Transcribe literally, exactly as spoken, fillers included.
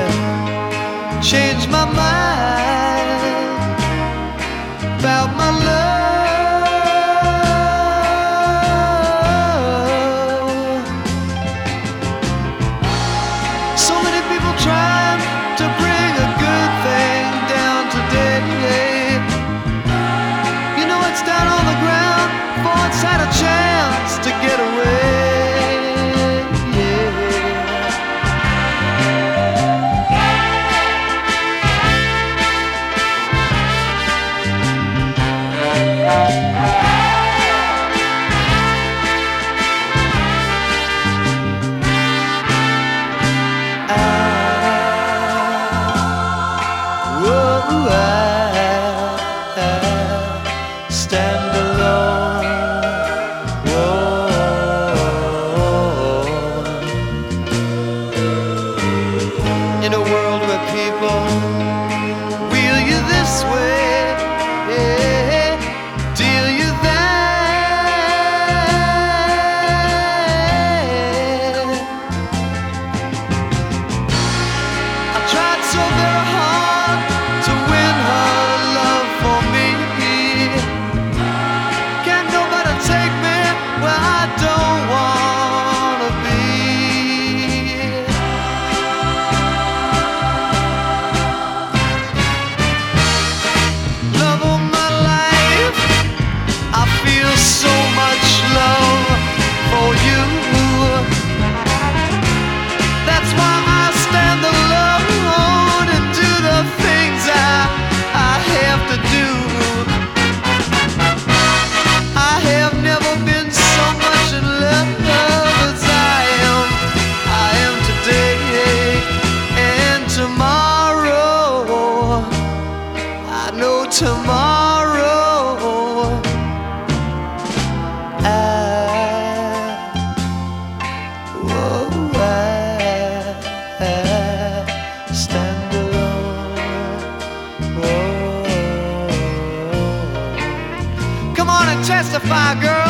change my mind about my love. So many people trying to bring a good thing down today. You know it's down on the ground before it's had a chance to get away. Stand alone, whoa. In a world where people wheel you this way, yeah, deal you that. I tried so very hard to win her love for me. Can't nobody take me where I don't wanna be. Love of my life, I feel so much love for you. That's why I stand alone and do the things I, I have to do. I have never been so much in love as I am. I am today and tomorrow. I know tomorrow I, whoa, I, I stand alone. Whoa. Come on and testify, girl.